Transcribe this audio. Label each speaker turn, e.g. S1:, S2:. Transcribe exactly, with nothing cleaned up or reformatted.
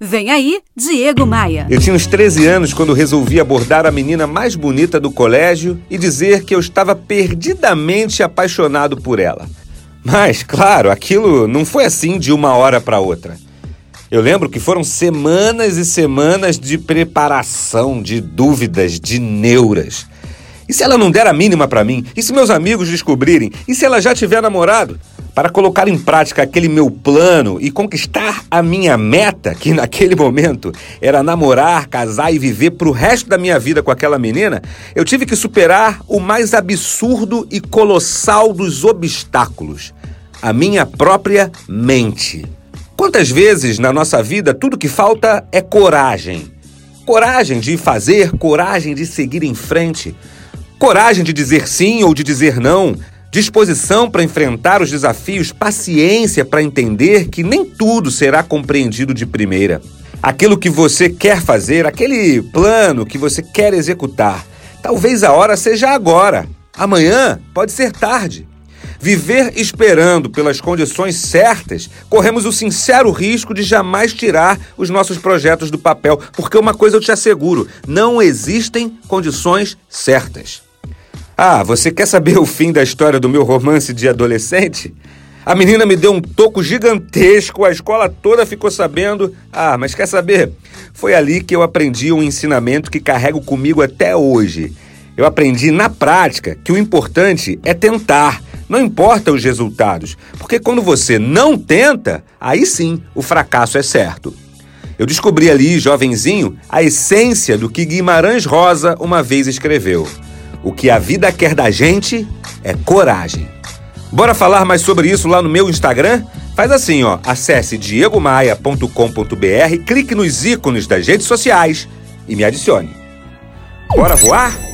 S1: Vem aí, Diego Maia.
S2: Eu tinha uns treze anos quando resolvi abordar a menina mais bonita do colégio e dizer que eu estava perdidamente apaixonado por ela. Mas, claro, aquilo não foi assim de uma hora para outra. Eu lembro que foram semanas e semanas de preparação, de dúvidas, de neuras. E se ela não der a mínima para mim? E se meus amigos descobrirem? E se ela já tiver namorado? Para colocar em prática aquele meu plano e conquistar a minha meta, que naquele momento era namorar, casar e viver pro resto da minha vida com aquela menina, eu tive que superar o mais absurdo e colossal dos obstáculos: a minha própria mente. Quantas vezes na nossa vida tudo que falta é coragem? Coragem de fazer, coragem de seguir em frente, coragem de dizer sim ou de dizer não, disposição para enfrentar os desafios, paciência para entender que nem tudo será compreendido de primeira. Aquilo que você quer fazer, aquele plano que você quer executar, talvez a hora seja agora. Amanhã pode ser tarde. Viver esperando pelas condições certas, corremos o sincero risco de jamais tirar os nossos projetos do papel, porque uma coisa eu te asseguro: não existem condições certas. Ah, você quer saber o fim da história do meu romance de adolescente? A menina me deu um toco gigantesco, a escola toda ficou sabendo. Ah, mas quer saber? Foi ali que eu aprendi um ensinamento que carrego comigo até hoje. Eu aprendi na prática que o importante é tentar, não importa os resultados, porque quando você não tenta, aí sim o fracasso é certo. Eu descobri ali, jovenzinho, a essência do que Guimarães Rosa uma vez escreveu: o que a vida quer da gente é coragem. Bora falar mais sobre isso lá no meu Instagram? Faz assim, ó, acesse diego maia ponto com ponto b r, clique nos ícones das redes sociais e me adicione. Bora voar?